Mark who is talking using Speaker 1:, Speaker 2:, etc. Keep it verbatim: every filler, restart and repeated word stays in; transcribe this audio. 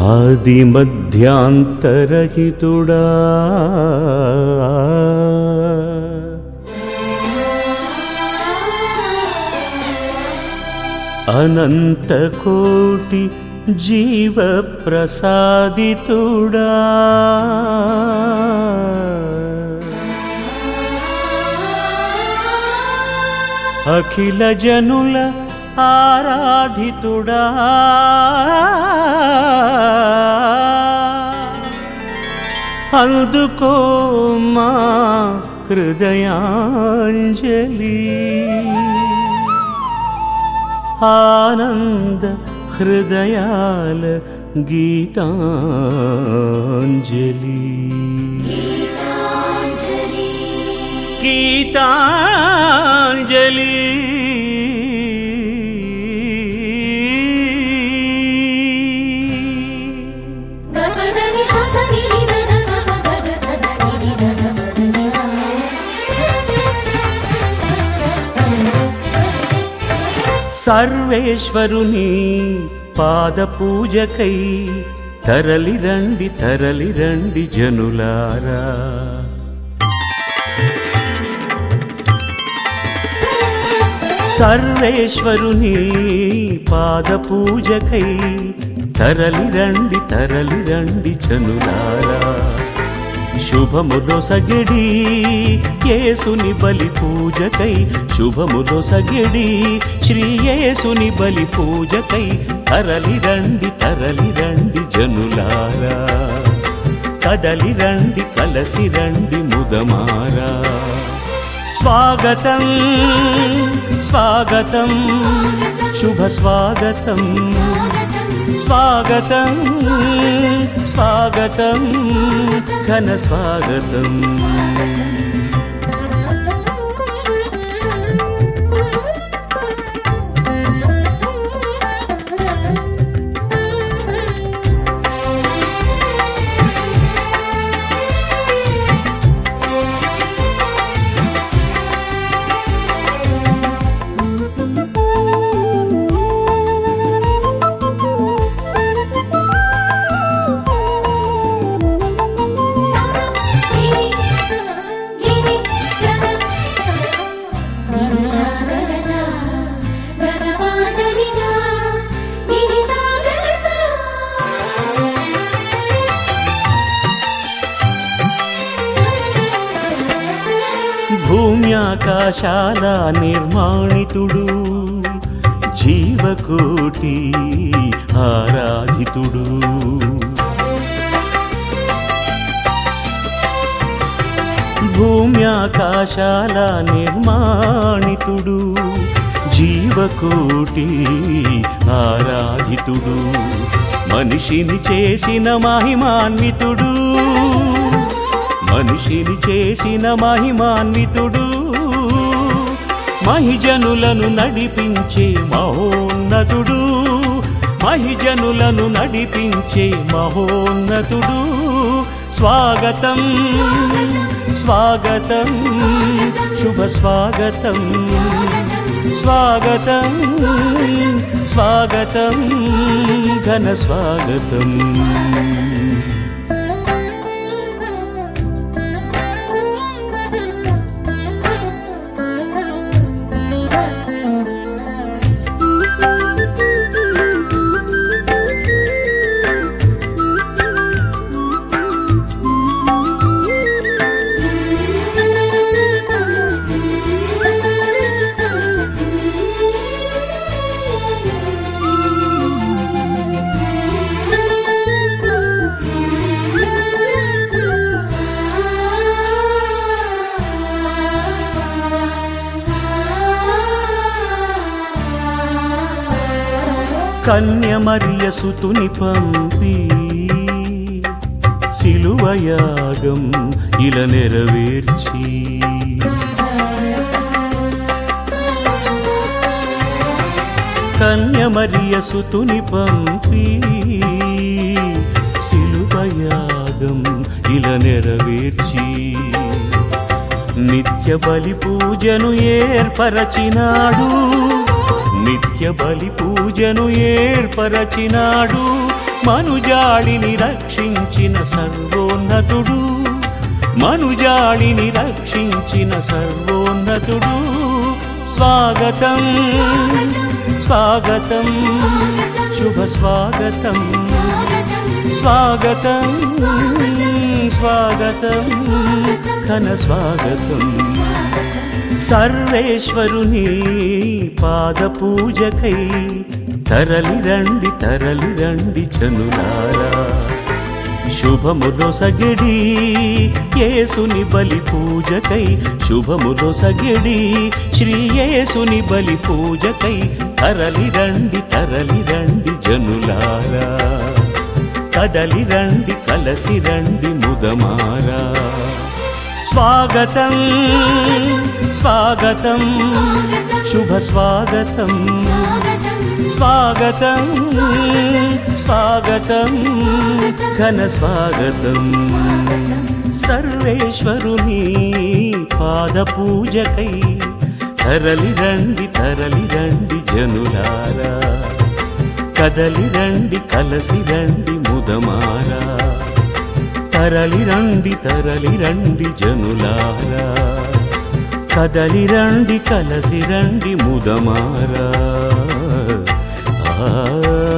Speaker 1: ఆది మధ్యాంతరహితుడా అనంత కోటి జీవ ప్రసాదితుడా అఖిల జనుల ఆరాధితుడా అందుకో మా హృదయాంజలి ఆనంద హృదయాల గీతాంజలి గీతాంజలి సర్వేశ్వరుని పాద పూజకై తరలి రండి తరలి రండి జనులారా సర్వేశ్వరుని పాద పూజకై తరలి రండి తరలి రండి జనులారా శుభములో సగడి యేసుని బలి పూజకై శుభములో సగడి శ్రీ యేసుని బలి పూజకై తరలి రండి తరలి రండి జనులారా కదలి రండి కలసి రండి ముదమారా స్వాగతం స్వాగతం శుభ స్వాగతం స్వాగతం స్వాగతం ఘన స్వాగతం భూమ్యాకాశాల నిర్మాణితుడు జీవకోటి ఆరాధితుడు భూమ్యాకాశాల నిర్మాణితుడు జీవకోటి ఆరాధితుడు మనిషిని చేసిన మహిమాన్వితుడు మనిషిని చేసిన మహిమాన్వితుడు మహిజనులను నడిపించే మహోన్నతుడు మహిజనులను నడిపించే మహోన్నతుడు స్వాగతం స్వాగతం శుభ స్వాగతం స్వాగతం స్వాగతం ఘన స్వాగతం కన్యమరియ సుతుని పంపి సిలువయాగం ఇలా నెరవేర్చి కన్యమరియ సుతుని పంపి సిలువయాగం ఇలా నెరవేర్చి నిత్య బలి పూజను ఏర్పరచినాడు నిత్య బలి పూజను ఏర్పరచినాడు మనుజాళిని రక్షించిన సర్వోన్నతుడు మనుజాళిని రక్షించిన సర్వోన్నతుడు స్వాగతం స్వాగతం శుభ స్వాగతం స్వాగతం స్వాగతం ఘన స్వాగతం సర్వేశ్వరుని పాద పూజకై తరలి రండి తరలి రండి జనులారా శుభములో సగడి యేసుని బలి పూజకై శుభములో సగడి శ్రీ యేసుని బలి పూజకై తరలి రండి తరలి రండి జనులారా కదలి రండి కలసి రండి ముదమారా స్వాగతం స్వాగతం శుభ స్వాగతం స్వాగతం స్వాగతం ఘన స్వాగతం సర్వేశ్వరుని పాద పూజకై తరలి రండి తరలి రండి జనులారా కదలి రండి కలసి రండి ముదమారా తరలి రండి తరలి రండి జనులారా కదలి రండి కలసి రండి ముదమారా ఆ